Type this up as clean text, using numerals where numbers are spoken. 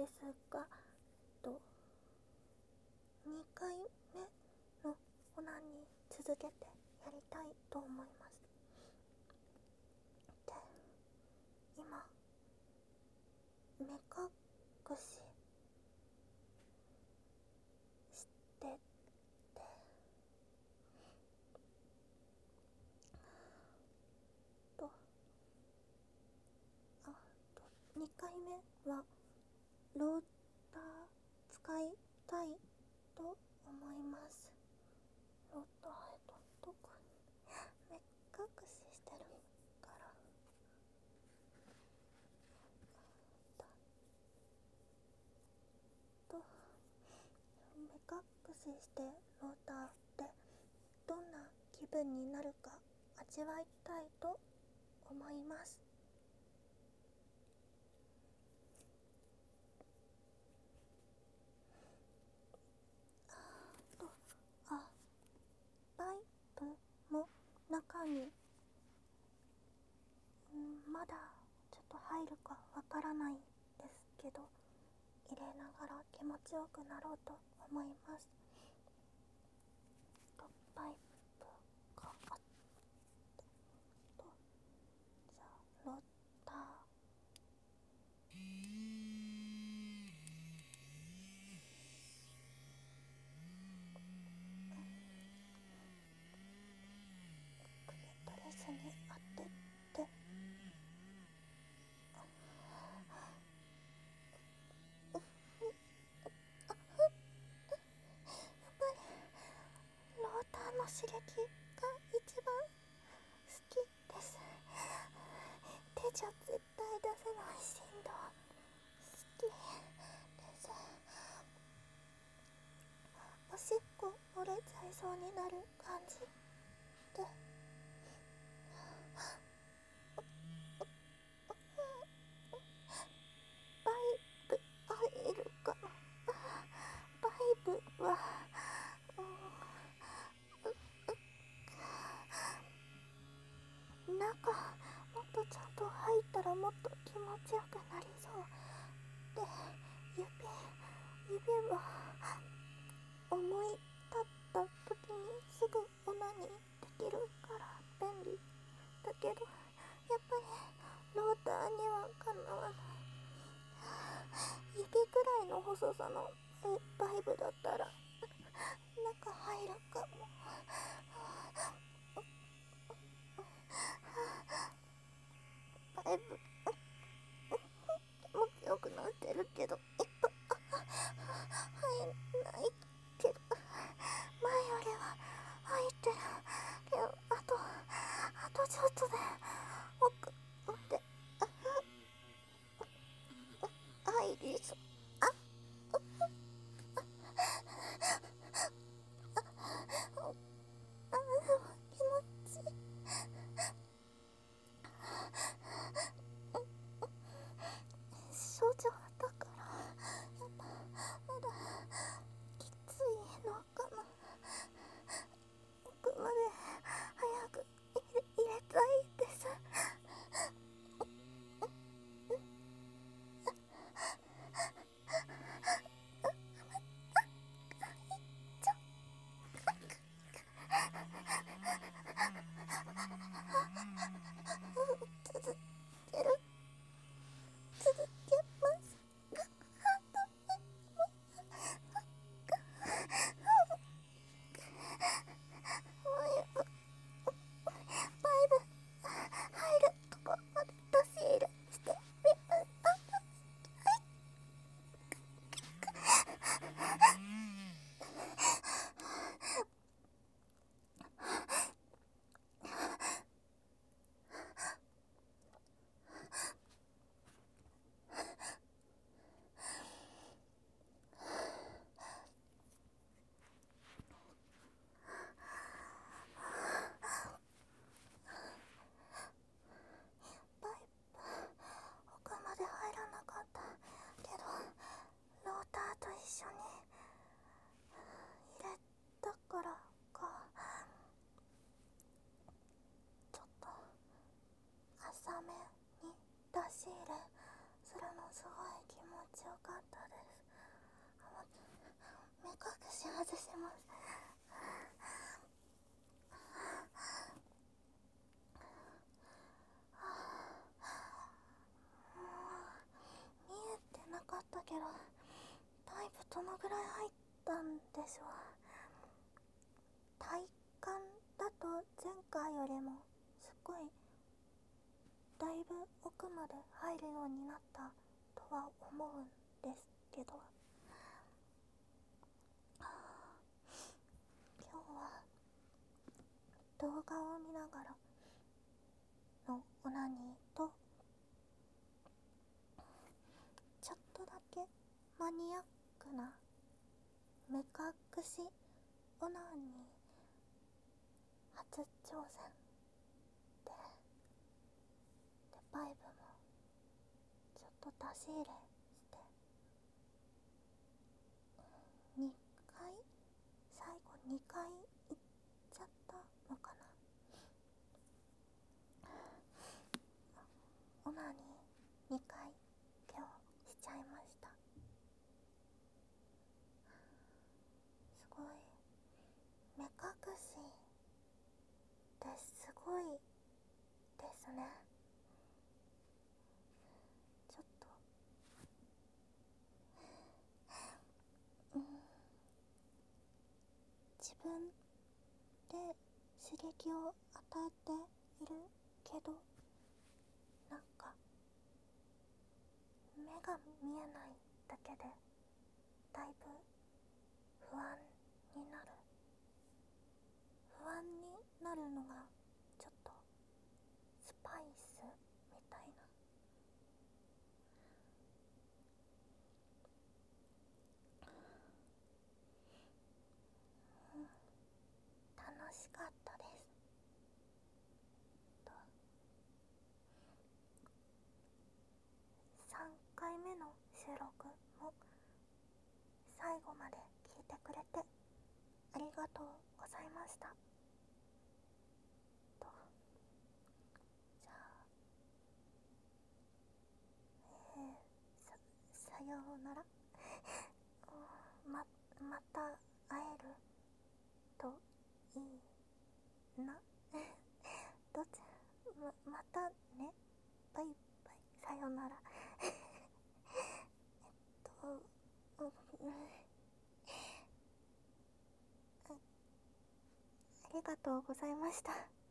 ですが、2回目のオナニー続けてやりたいと思います。で、今目隠ししてて、と2回目はローター使いたいと思います。ローターどこに目隠ししてるから目隠ししてローターでどんな気分になるか味わいたいと思います。パイプも中にまだちょっと入るかわからないですけど、入れながら気持ちよくなろうと思います。パイプがあって、じゃあロータークリトリスに当てて、ローターの刺激が一番好きです。手じゃ絶対出せない振動好きです。おしっこ漏れちゃいそうになる感じで、パイプ入るかな。パイプは中もっとちゃんと入ったらもっと気持ちよくなりそうで、指は思い立った時にすぐオナニーできるから便利だけど、やっぱりローターにはかなわない。指くらいの細さのパイプだったら中入るかも。パイプ気持ちよくなってるけど入んないけど、前よりは入ってるけど、あとちょっとで奥まで入りそう。気持ちいい。症状だからやっぱまだきついのかな。奥まで早く入れたいです。 外します。見えてなかったけど、だいぶどのぐらい入ったんでしょう。体感だと前回よりもすっごいだいぶ奥まで入るようになったとは思うんですけど、今日は動画を見ながらのオナニーと、ちょっとだけマニアックな目隠しオナニー初挑戦で、バイブもちょっと出し入れして2回、最後2回行っちゃったのかな。オナニー2回今日しちゃいました。すごい目隠しってすごいですね。ちょっと自分で刺激を与えているけど、なんか目が見えないだけでだいぶ不安になる。不安になるのがちょっとスパイスみたいな。楽しかったですと。3回目の収録も最後まで聞いてくれてありがとうございましたと。じゃあ、さようなら。また会えるといいな。どっち、またね。バイバイ、さようなら。と、ありがとうございました。